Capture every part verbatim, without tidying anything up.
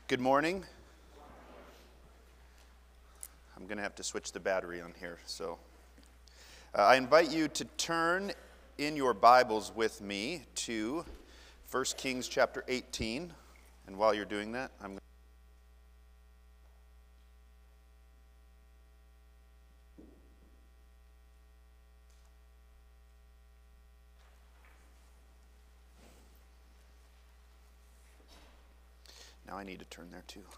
Good morning. I'm going to have to switch the battery on here. So uh, I invite you to turn in your Bibles with me to First Kings chapter eighteen. And while you're doing that, I'm going Now I need to turn there too.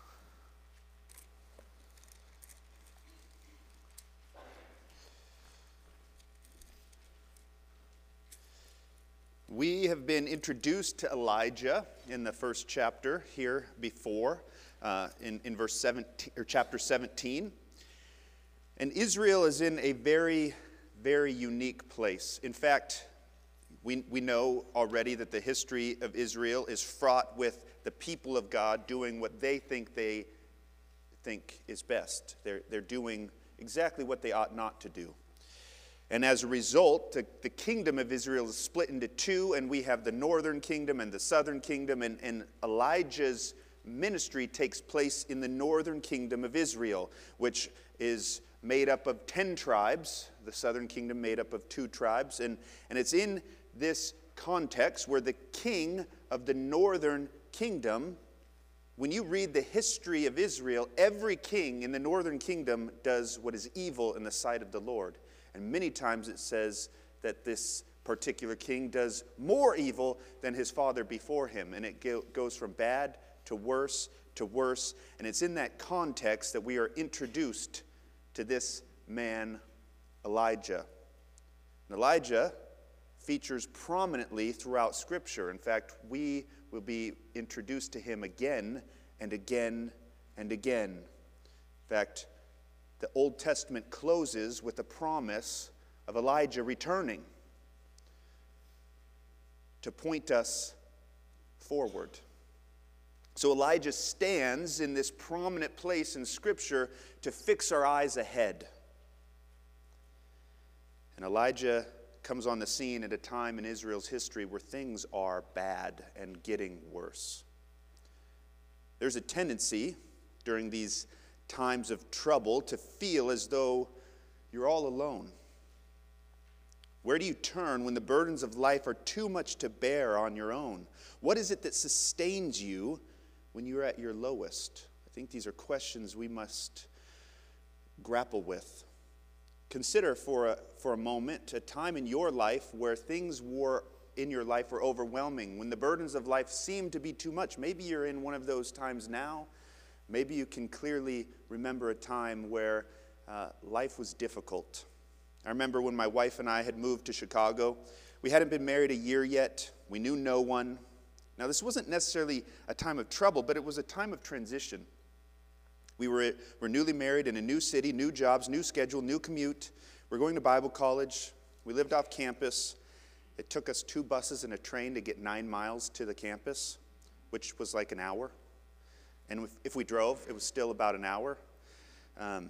We have been introduced to Elijah in the first chapter here before, uh, in, in verse seventeen, or chapter seventeen. And Israel is in a very, very unique place. In fact, we, we know already that the history of Israel is fraught with the people of God doing what they think they think is best. They're, they're doing exactly what they ought not to do. And as a result, the, the kingdom of Israel is split into two, and we have the northern kingdom and the southern kingdom, and, and Elijah's ministry takes place in the northern kingdom of Israel, which is made up of ten tribes, the southern kingdom made up of two tribes, and, and it's in this context where the king of the northern kingdom, when you read the history of Israel, every king in the northern kingdom does what is evil in the sight of the Lord. And many times it says that this particular king does more evil than his father before him. And it goes from bad to worse to worse. And it's in that context that we are introduced to this man, Elijah. And Elijah features prominently throughout Scripture. In fact, we will be introduced to him again and again and again. In fact, the Old Testament closes with a promise of Elijah returning to point us forward. So Elijah stands in this prominent place in Scripture to fix our eyes ahead. And Elijah comes on the scene at a time in Israel's history where things are bad and getting worse. There's a tendency during these times of trouble to feel as though you're all alone. Where do you turn when the burdens of life are too much to bear on your own? What is it that sustains you when you're at your lowest? I think these are questions we must grapple with. Consider for a, for a moment a time in your life where things were in your life were overwhelming, when the burdens of life seemed to be too much. Maybe you're in one of those times now. Maybe you can clearly remember a time where uh, life was difficult. I remember when my wife and I had moved to Chicago. We hadn't been married a year yet. We knew no one. Now, this wasn't necessarily a time of trouble, but it was a time of transition. We were, were newly married in a new city, new jobs, new schedule, new commute. We're going to Bible college. We lived off campus. It took us two buses and a train to get nine miles to the campus, which was like an hour. And if, if we drove, it was still about an hour. Um,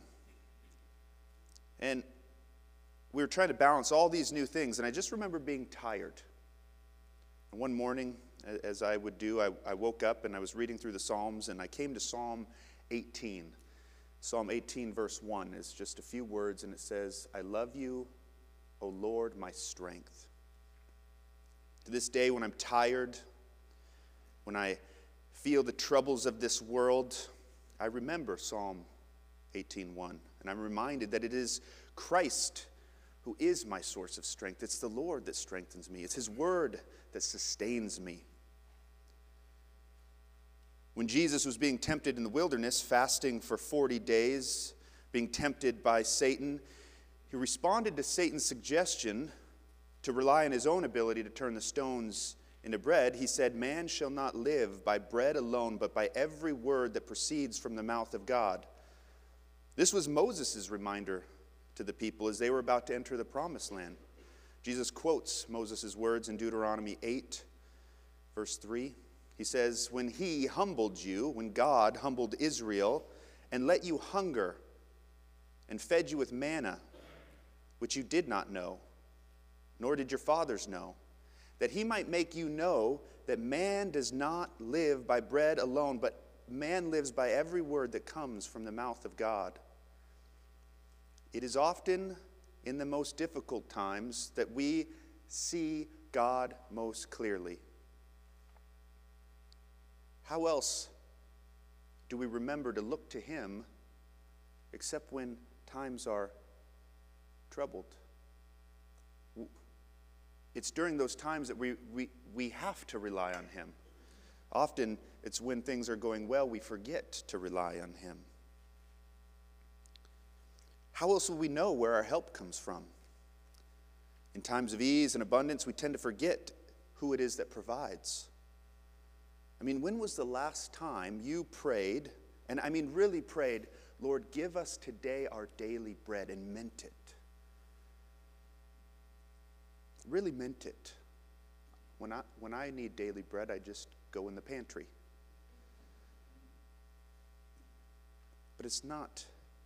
and we were trying to balance all these new things, and I just remember being tired. And one morning, as I would do, I, I woke up and I was reading through the Psalms, and I came to Psalm eighteen. Psalm eighteen, verse one is just a few words, and it says, "I love you, O Lord, my strength." To this day, when I'm tired, when I feel the troubles of this world, I remember Psalm eighteen one, and I'm reminded that it is Christ who is my source of strength. It's the Lord that strengthens me. It's His word that sustains me. When Jesus was being tempted in the wilderness, fasting for forty days, being tempted by Satan, He responded to Satan's suggestion to rely on His own ability to turn the stones into bread. He said, "Man shall not live by bread alone, but by every word that proceeds from the mouth of God." This was Moses' reminder to the people as they were about to enter the promised land. Jesus quotes Moses' words in Deuteronomy eight, verse three. He says, "When He humbled you, when God humbled Israel, and let you hunger, and fed you with manna, which you did not know, nor did your fathers know, that He might make you know that man does not live by bread alone, but man lives by every word that comes from the mouth of God. It is often in the most difficult times that we see God most clearly. How else do we remember to look to him except when times are troubled? It's during those times that we, we, we have to rely on him. Often it's when things are going well we forget to rely on him. How else will we know where our help comes from? In times of ease and abundance, we tend to forget who it is that provides. I mean, when was the last time you prayed, and I mean really prayed, Lord, give us today our daily bread, and meant it? Really meant it. When I, when I need daily bread, I just go in the pantry. But it's not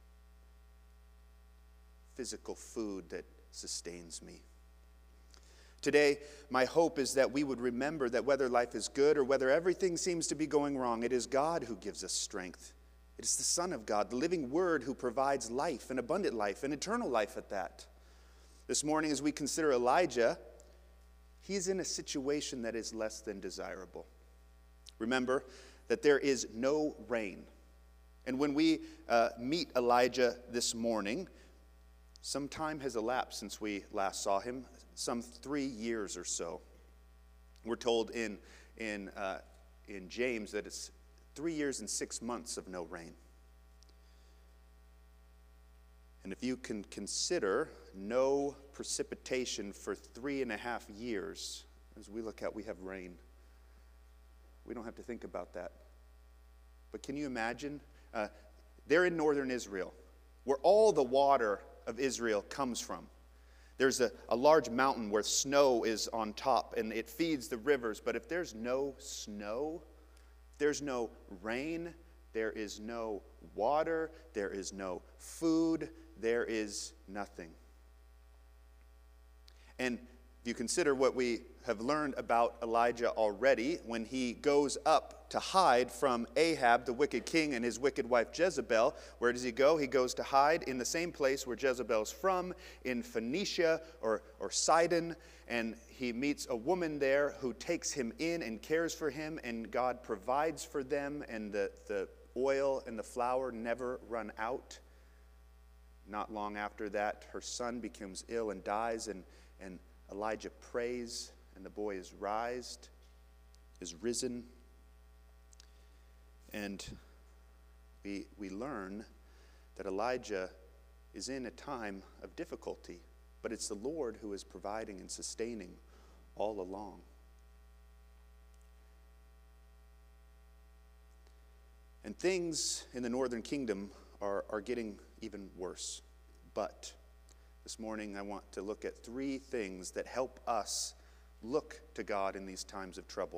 physical food that sustains me. Today, my hope is that we would remember that whether life is good or whether everything seems to be going wrong, it is God who gives us strength. It is the Son of God, the living Word, who provides life, and abundant life, and eternal life at that. This morning, as we consider Elijah, he's in a situation that is less than desirable. Remember that there is no rain. And when we uh, meet Elijah this morning, some time has elapsed since we last saw him, some three years or so. We're told in, in, uh, in James that it's three years and six months of no rain. And if you can consider no precipitation for three and a half years, as we look at, we have rain. We don't have to think about that. But can you imagine? Uh, they're in northern Israel, where all the water of Israel comes from. There's a, a large mountain where snow is on top, and it feeds the rivers. But if there's no snow, there's no rain, there is no water, there is no food, there is nothing. And if you consider what we have learned about Elijah already, when he goes up to hide from Ahab, the wicked king, and his wicked wife Jezebel, where does he go? He goes to hide in the same place where Jezebel's from, in Phoenicia or, or Sidon, and he meets a woman there who takes him in and cares for him, and God provides for them, and the, the oil and the flour never run out. Not long after that, her son becomes ill and dies, and, and Elijah prays, and the boy is rised, is risen. And we, we learn that Elijah is in a time of difficulty, but it's the Lord who is providing and sustaining all along. And things in the northern kingdom are, are getting even worse. But this morning I want to look at three things that help us look to God in these times of trouble.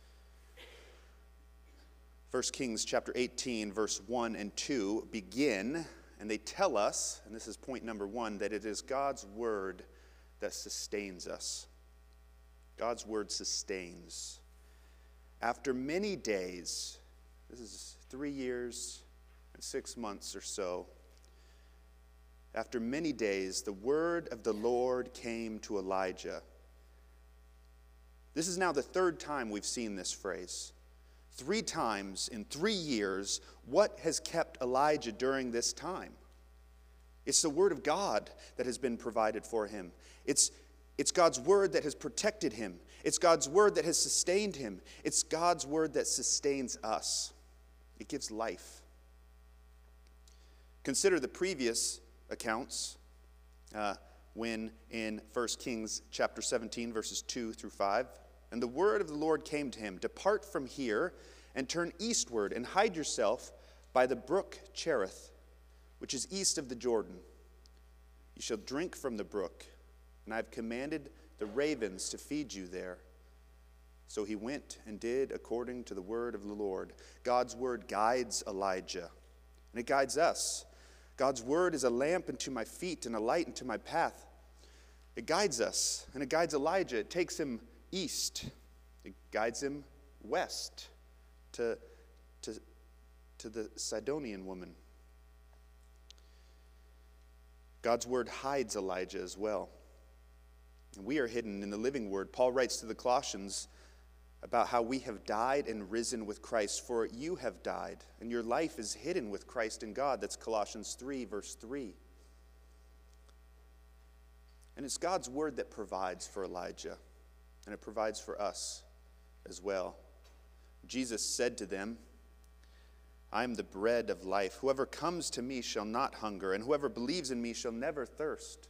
First Kings chapter eighteen, verse one and two begin, and they tell us, and this is point number one, that it is God's word that sustains us. God's word sustains. After many days, this is three years and six months or so, after many days, the word of the Lord came to Elijah. This is now the third time we've seen this phrase. Three times in three years, what has kept Elijah during this time? It's the word of God that has been provided for him. It's, it's God's word that has protected him. It's God's word that has sustained him. It's God's word that sustains us. It gives life. Consider the previous accounts uh, when in First Kings chapter seventeen, verses two through five, and the word of the Lord came to him, "Depart from here and turn eastward and hide yourself by the brook Cherith, which is east of the Jordan. You shall drink from the brook, and I have commanded the ravens to feed you there." So he went and did according to the word of the Lord. God's word guides Elijah, and it guides us. God's word is a lamp unto my feet and a light unto my path. It guides us, and it guides Elijah. It takes him east. It guides him west to, to to the Sidonian woman. God's word hides Elijah as well. And we are hidden in the living word. Paul writes to the Colossians about how we have died and risen with Christ, for you have died, and your life is hidden with Christ in God. That's Colossians three, verse three. And it's God's word that provides for Elijah, and it provides for us as well. Jesus said to them, I am the bread of life. Whoever comes to me shall not hunger, and whoever believes in me shall never thirst.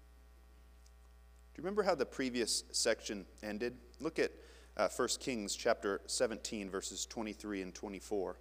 Do you remember how the previous section ended? Look at uh, First Kings chapter seventeen, verses twenty-three and twenty-four.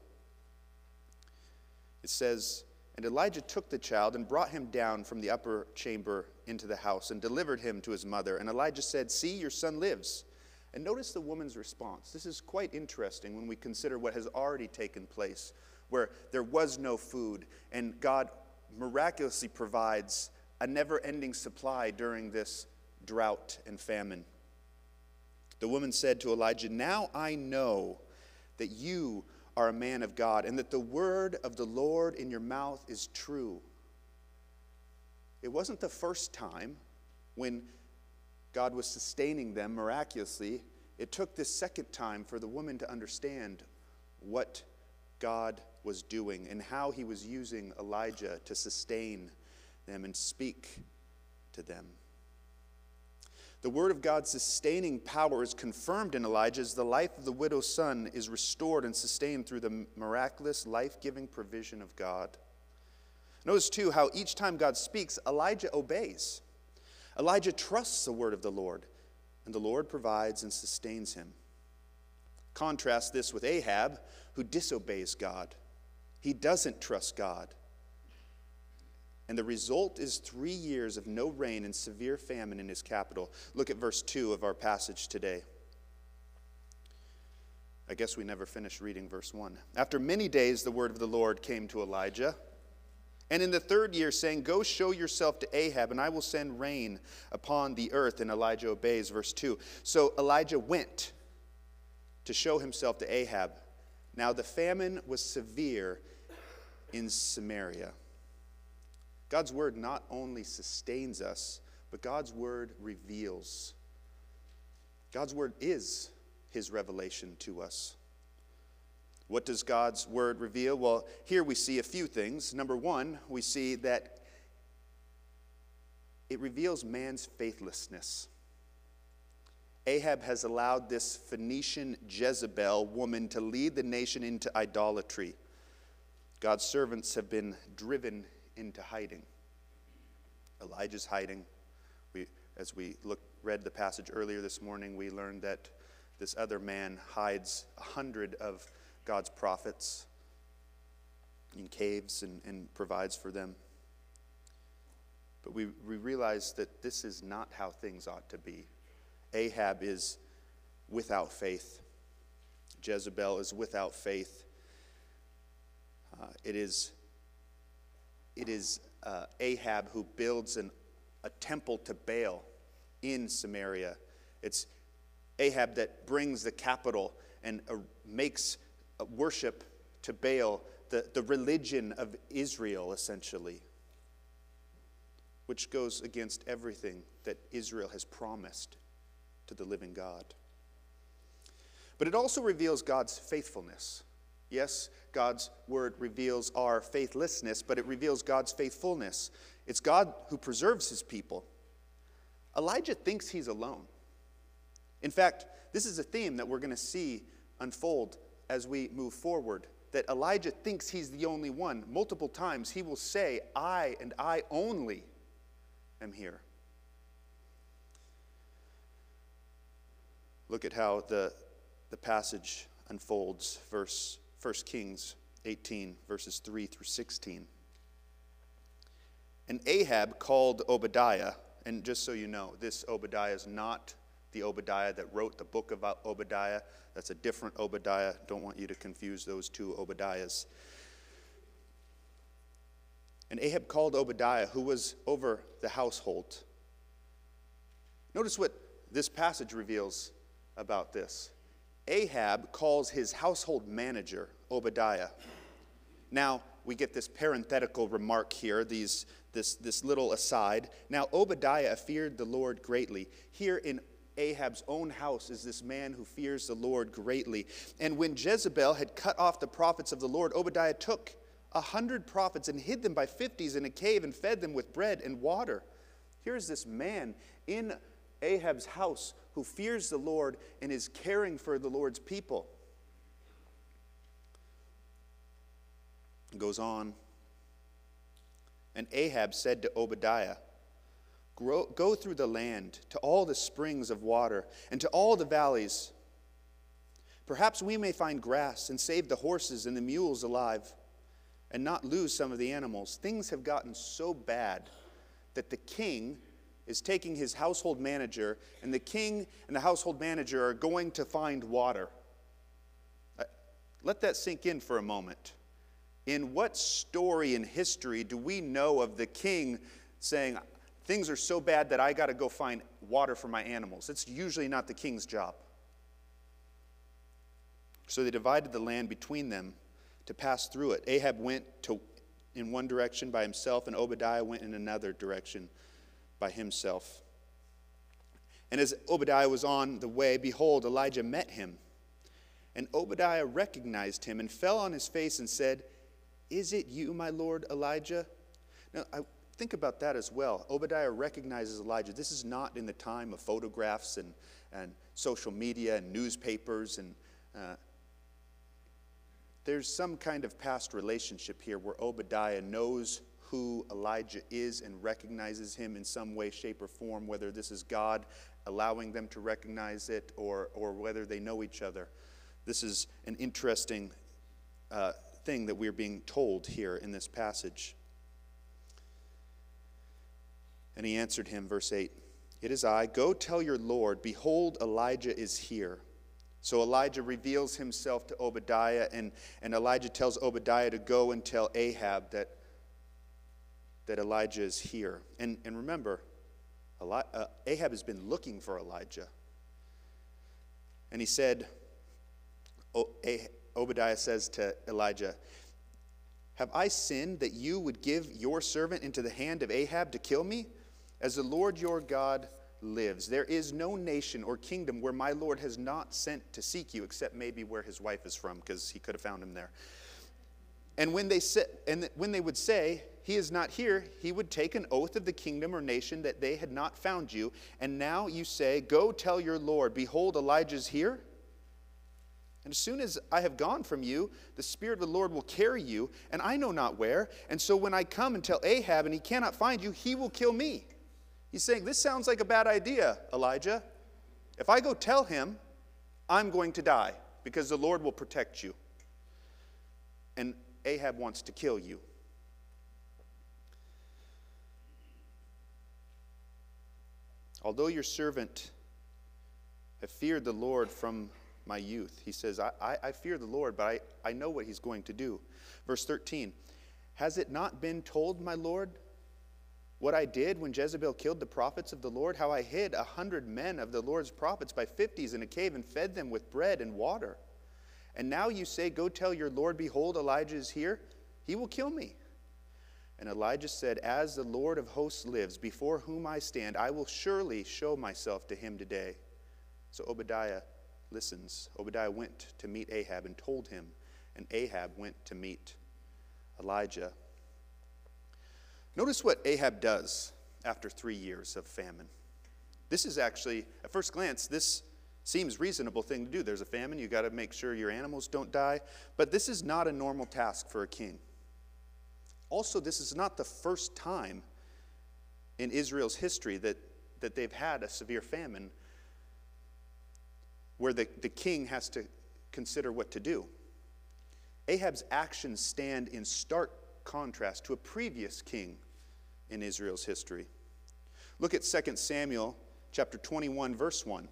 It says, And Elijah took the child and brought him down from the upper chamber into the house and delivered him to his mother. And Elijah said, See, your son lives. And notice the woman's response. This is quite interesting when we consider what has already taken place, where there was no food, and God miraculously provides a never-ending supply during this drought and famine. The woman said to Elijah, Now I know that you are a man of God, and that the word of the Lord in your mouth is true. It wasn't the first time when God was sustaining them miraculously. It took this second time for the woman to understand what God was doing and how he was using Elijah to sustain them and speak to them. The word of God's sustaining power is confirmed in Elijah as the life of the widow's son is restored and sustained through the miraculous, life-giving provision of God. Notice, too, how each time God speaks, Elijah obeys. Elijah trusts the word of the Lord, and the Lord provides and sustains him. Contrast this with Ahab, who disobeys God. He doesn't trust God. And the result is three years of no rain and severe famine in his capital. Look at verse two of our passage today. I guess we never finished reading verse one. After many days, the word of the Lord came to Elijah. And in the third year, saying, Go show yourself to Ahab, and I will send rain upon the earth. And Elijah obeys, verse two. So Elijah went to show himself to Ahab. Now the famine was severe in Samaria. God's word not only sustains us, but God's word reveals. God's word is his revelation to us. What does God's word reveal? Well, here we see a few things. Number one, we see that it reveals man's faithlessness. Ahab has allowed this Phoenician Jezebel woman to lead the nation into idolatry. God's servants have been driven into hiding. Elijah's hiding. We, as we looked, read the passage earlier this morning, we learned that this other man hides a hundred of God's prophets in caves and, and provides for them. But we, we realize that this is not how things ought to be. Ahab is without faith. Jezebel is without faith. Uh, it is It is uh, Ahab who builds an, a temple to Baal in Samaria. It's Ahab that brings the capital and uh, makes uh, worship to Baal the, the religion of Israel, essentially, which goes against everything that Israel has promised to the living God. But it also reveals God's faithfulness. Yes, God's word reveals our faithlessness, but it reveals God's faithfulness. It's God who preserves his people. Elijah thinks he's alone. In fact, this is a theme that we're going to see unfold as we move forward, that Elijah thinks he's the only one. Multiple times he will say, I and I only am here. Look at how the, the passage unfolds. Verse First Kings eighteen, verses three through sixteen. And Ahab called Obadiah, and just so you know, this Obadiah is not the Obadiah that wrote the book of Obadiah. That's a different Obadiah. Don't want you to confuse those two Obadiahs. And Ahab called Obadiah, who was over the household. Notice what this passage reveals about this. Ahab calls his household manager, Obadiah. Now, we get this parenthetical remark here, these, this, this little aside. Now, Obadiah feared the Lord greatly. Here in Ahab's own house is this man who fears the Lord greatly. And when Jezebel had cut off the prophets of the Lord, Obadiah took a hundred prophets and hid them by fifties in a cave and fed them with bread and water. Here's this man in Ahab's house who fears the Lord and is caring for the Lord's people. It goes on. And Ahab said to Obadiah, "Go through the land to all the springs of water and to all the valleys. Perhaps we may find grass and save the horses and the mules alive and not lose some of the animals." Things have gotten so bad that the king is taking his household manager, and the king and the household manager are going to find water. Let that sink in for a moment. In what story in history do we know of the king saying, "Things are so bad that I got to go find water for my animals"? It's usually not the king's job. So they divided the land between them to pass through it. Ahab went to, in one direction by himself, and Obadiah went in another direction by himself. And as Obadiah was on the way, behold, Elijah met him. And Obadiah recognized him and fell on his face and said, "Is it you, my lord Elijah?" Now, I think about that as well. Obadiah recognizes Elijah. This is not in the time of photographs and, and social media and newspapers. And uh, there's some kind of past relationship here where Obadiah knows who Elijah is and recognizes him in some way, shape, or form, whether this is God allowing them to recognize it or, or whether they know each other. This is an interesting uh, thing that we're being told here in this passage. And he answered him, verse eight, "It is I. Go tell your Lord, behold, Elijah is here." So Elijah reveals himself to Obadiah, and, and Elijah tells Obadiah to go and tell Ahab that, that Elijah is here. And, and remember, Eli, uh, Ahab has been looking for Elijah. And he said, oh, Ahab, Obadiah says to Elijah, "Have I sinned that you would give your servant into the hand of Ahab to kill me? As the Lord your God lives, there is no nation or kingdom where my Lord has not sent to seek you," except maybe where his wife is from, because he could have found him there. And when they say, and when they would say, "He is not here," he would take an oath of the kingdom or nation that they had not found you. And now you say, "Go tell your Lord, behold, Elijah is here." And as soon as I have gone from you, the Spirit of the Lord will carry you, and I know not where. And so when I come and tell Ahab, and he cannot find you, he will kill me. He's saying, this sounds like a bad idea, Elijah. If I go tell him, I'm going to die, because the Lord will protect you. And Ahab wants to kill you. Although your servant have feared the Lord from my youth. He says, I, I, I fear the Lord, but I, I know what he's going to do. Verse thirteen, "Has it not been told, my Lord, what I did when Jezebel killed the prophets of the Lord, how I hid a hundred men of the Lord's prophets by fifties in a cave and fed them with bread and water? And now you say, go tell your Lord, behold, Elijah is here. He will kill me." And Elijah said, "As the Lord of hosts lives, before whom I stand, I will surely show myself to him today." So Obadiah listens. Obadiah went to meet Ahab and told him, and Ahab went to meet Elijah. Notice what Ahab does after three years of famine. This is actually, at first glance, this seems a reasonable thing to do. There's a famine, you got to make sure your animals don't die. But this is not a normal task for a king. Also, this is not the first time in Israel's history that, that they've had a severe famine where the, the king has to consider what to do. Ahab's actions stand in stark contrast to a previous king in Israel's history. Look at Second Samuel chapter twenty-one, verse one.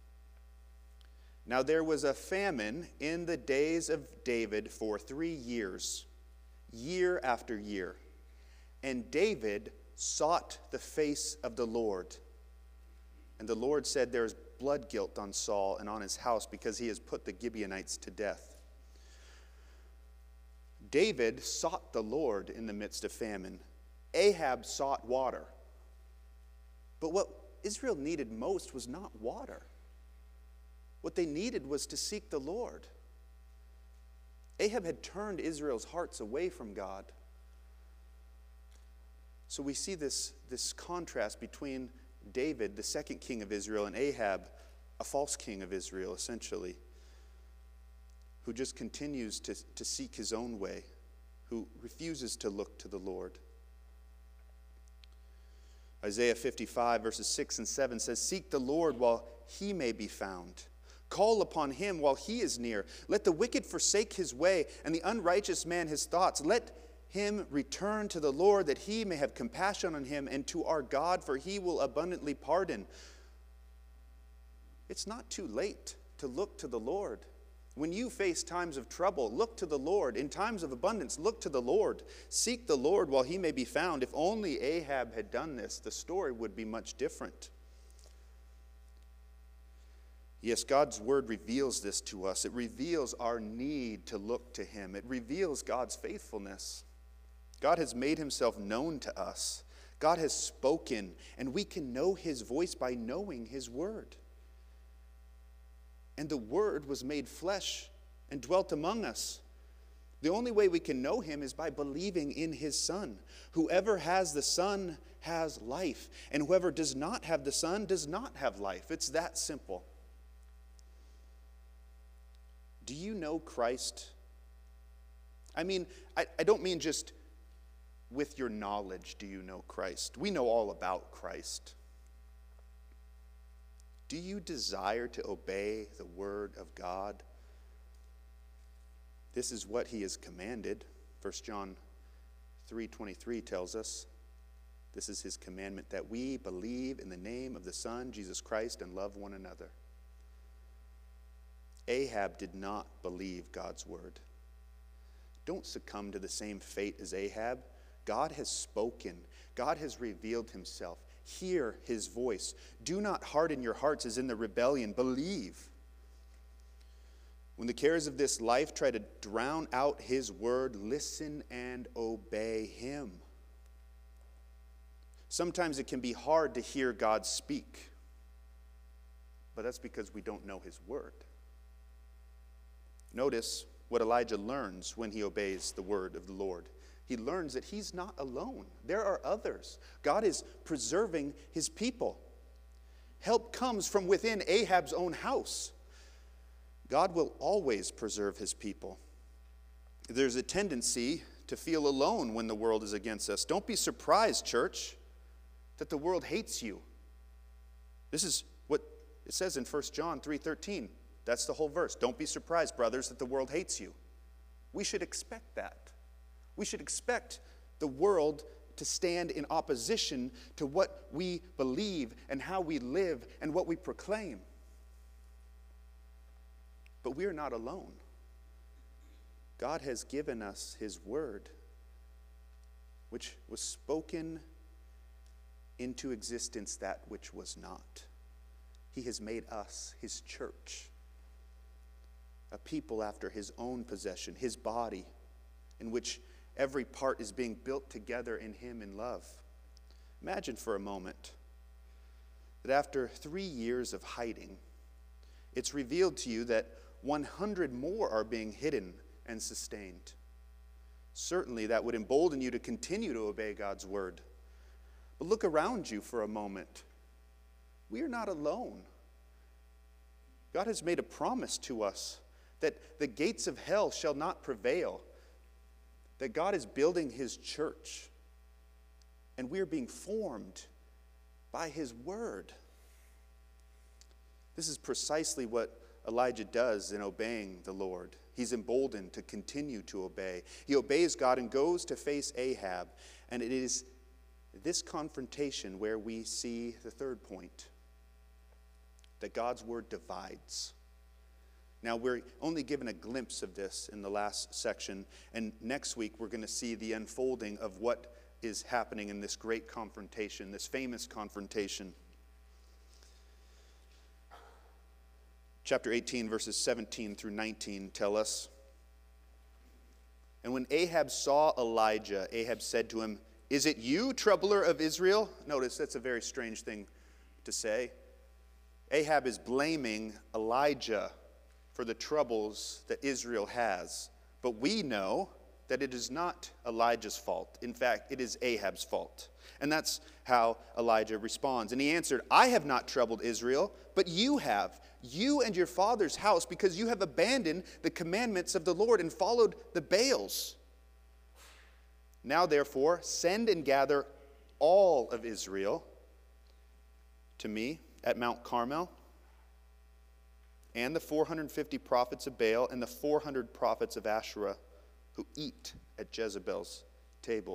"Now there was a famine in the days of David for three years, year after year. And David sought the face of the Lord. And the Lord said, there is blood guilt on Saul and on his house, because he has put the Gibeonites to death." David sought the Lord in the midst of famine. Ahab sought water. But what Israel needed most was not water. What they needed was to seek the Lord. Ahab had turned Israel's hearts away from God. So we see this, this contrast between David, the second king of Israel, and Ahab, a false king of Israel, essentially, who just continues to, to seek his own way, who refuses to look to the Lord. Isaiah fifty-five, verses six and seven says, "Seek the Lord while he may be found. Call upon him while he is near. Let the wicked forsake his way, and the unrighteous man his thoughts. Let him return to the Lord, that he may have compassion on him, and to our God, for he will abundantly pardon." It's not too late to look to the Lord. When you face times of trouble, look to the Lord. In times of abundance, look to the Lord. Seek the Lord while he may be found. If only Ahab had done this, the story would be much different. Yes, God's word reveals this to us. It reveals our need to look to him. It reveals God's faithfulness. God has made himself known to us. God has spoken, and we can know his voice by knowing his word. And the Word was made flesh and dwelt among us. The only way we can know him is by believing in his Son. Whoever has the Son has life, and whoever does not have the Son does not have life. It's that simple. Do you know Christ? I mean, I, I don't mean just with your knowledge do you know Christ. We know all about Christ. Do you desire to obey the word of God? This is what he has commanded. First John three twenty-three tells us, this is his commandment, that we believe in the name of the Son, Jesus Christ, and love one another. Ahab did not believe God's word. Don't succumb to the same fate as Ahab. God has spoken. God has revealed himself. Hear his voice. Do not harden your hearts as in the rebellion. Believe. When the cares of this life try to drown out his word, listen and obey him. Sometimes it can be hard to hear God speak, but that's because we don't know his word. Notice what Elijah learns when he obeys the word of the Lord. He learns that he's not alone. There are others. God is preserving his people. Help comes from within Ahab's own house. God will always preserve his people. There's a tendency to feel alone when the world is against us. Don't be surprised, church, that the world hates you. This is what it says in First John three thirteen. That's the whole verse. Don't be surprised, brothers, that the world hates you. We should expect that. We should expect the world to stand in opposition to what we believe and how we live and what we proclaim. But we are not alone. God has given us his word, which was spoken into existence that which was not. He has made us his church, a people after his own possession, his body, in which every part is being built together in him in love. Imagine for a moment that after three years of hiding, it's revealed to you that one hundred more are being hidden and sustained. Certainly that would embolden you to continue to obey God's word. But look around you for a moment. We are not alone. God has made a promise to us that the gates of hell shall not prevail, that God is building his church, and we are being formed by his word. This is precisely what Elijah does in obeying the Lord. He's emboldened to continue to obey. He obeys God and goes to face Ahab, and it is this confrontation where we see the third point, that God's word divides. Now, we're only given a glimpse of this in the last section, and next week we're going to see the unfolding of what is happening in this great confrontation, this famous confrontation. Chapter eighteen, verses seventeen through nineteen tell us, And when Ahab saw Elijah, Ahab said to him, "Is it you, troubler of Israel?" Notice that's a very strange thing to say. Ahab is blaming Elijah for the troubles that Israel has. But we know that it is not Elijah's fault. In fact, it is Ahab's fault. And that's how Elijah responds. And he answered, "I have not troubled Israel, but you have, you and your father's house, because you have abandoned the commandments of the Lord and followed the Baals. Now, therefore, send and gather all of Israel to me at Mount Carmel, and the four hundred fifty prophets of Baal and the four hundred prophets of Asherah who eat at Jezebel's table."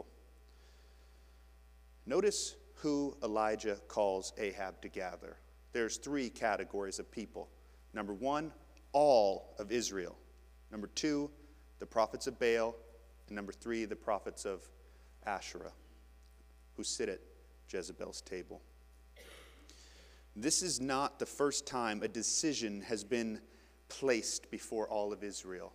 Notice who Elijah calls Ahab to gather. There's three categories of people. Number one, all of Israel. Number two, the prophets of Baal. And number three, the prophets of Asherah who sit at Jezebel's table. This is not the first time a decision has been placed before all of Israel.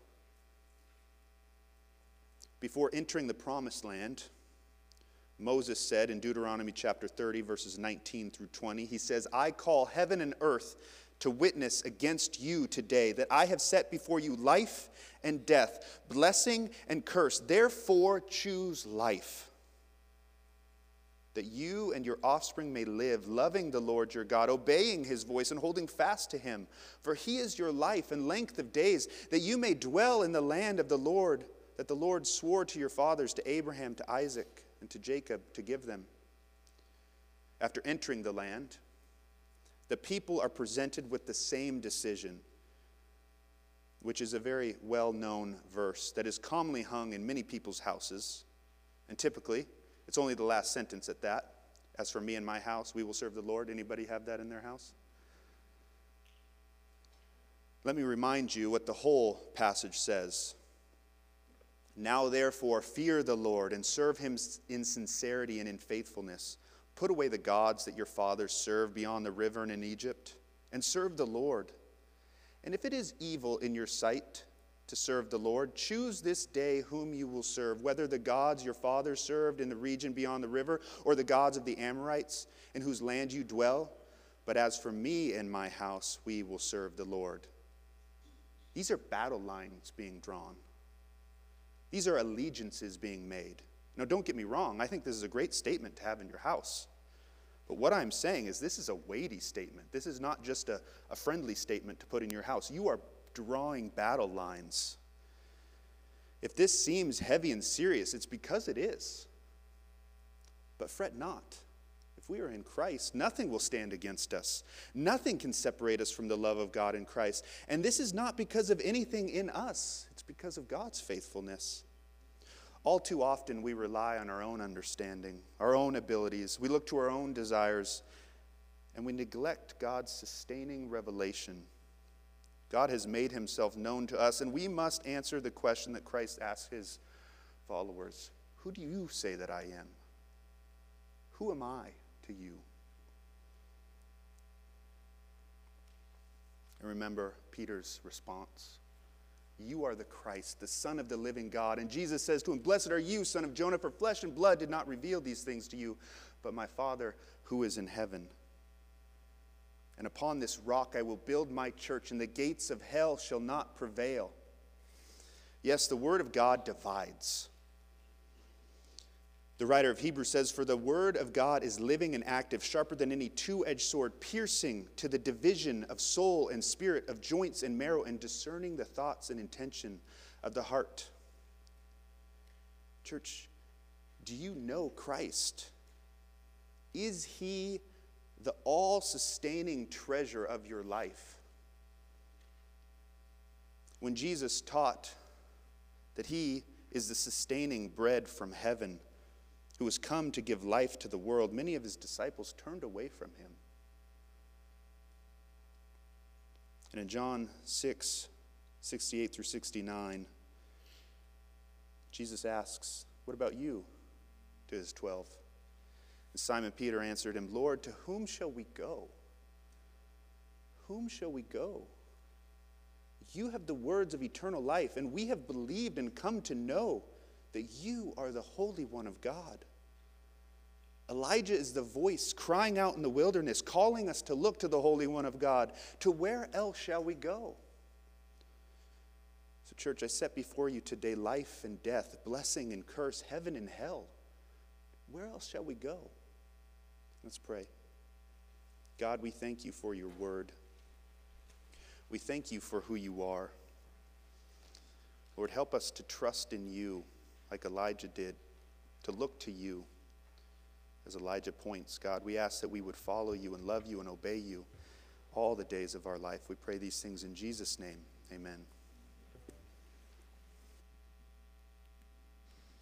Before entering the promised land, Moses said in Deuteronomy chapter thirty, verses nineteen through twenty, he says, "I call heaven and earth to witness against you today that I have set before you life and death, blessing and curse. Therefore choose life, that you and your offspring may live, loving the Lord your God, obeying his voice and holding fast to him. For he is your life and length of days, that you may dwell in the land of the Lord, that the Lord swore to your fathers, to Abraham, to Isaac, and to Jacob, to give them." After entering the land, the people are presented with the same decision, which is a very well-known verse that is commonly hung in many people's houses, and typically it's only the last sentence at that. "As for me and my house, we will serve the Lord." Anybody have that in their house? Let me remind you what the whole passage says. "Now therefore fear the Lord and serve him in sincerity and in faithfulness. Put away the gods that your fathers served beyond the river and in Egypt, and serve the Lord. And if it is evil in your sight to serve the Lord, choose this day whom you will serve, whether the gods your fathers served in the region beyond the river, or the gods of the Amorites in whose land you dwell. But as for me and my house, we will serve the Lord." These are battle lines being drawn. These are allegiances being made. Now, don't get me wrong. I think this is a great statement to have in your house. But what I'm saying is this is a weighty statement. This is not just a, a friendly statement to put in your house. You are drawing battle lines. If this seems heavy and serious, it's because it is. But fret not. If we are in Christ, nothing will stand against us. Nothing can separate us from the love of God in Christ. And this is not because of anything in us. It's because of God's faithfulness. All too often we rely on our own understanding, our own abilities. We look to our own desires, and we neglect God's sustaining revelation. God has made himself known to us, and we must answer the question that Christ asked his followers. Who do you say that I am? Who am I to you? And remember Peter's response. You are the Christ, the Son of the living God. And Jesus says to him, "Blessed are you, son of Jonah, for flesh and blood did not reveal these things to you, but my Father who is in heaven. And upon this rock I will build my church, and the gates of hell shall not prevail." Yes, the word of God divides. The writer of Hebrews says, "For the word of God is living and active, sharper than any two-edged sword, piercing to the division of soul and spirit, of joints and marrow, and discerning the thoughts and intention of the heart." Church, do you know Christ? Is he the all-sustaining treasure of your life? When Jesus taught that he is the sustaining bread from heaven, who has come to give life to the world, many of his disciples turned away from him. And in John six, sixty-eight through sixty-nine, Jesus asks, "What about you?" to his twelve. And Simon Peter answered him, "Lord, to whom shall we go? Whom shall we go? You have the words of eternal life, and we have believed and come to know that you are the Holy One of God. Elijah is the voice crying out in the wilderness, calling us to look to the Holy One of God. To where else shall we go? So, church, I set before you today life and death, blessing and curse, heaven and hell. Where else shall we go? Let's pray. God, we thank you for your word. We thank you for who you are. Lord, help us to trust in you like Elijah did, to look to you as Elijah points. God, we ask that we would follow you and love you and obey you all the days of our life. We pray these things in Jesus' name. Amen.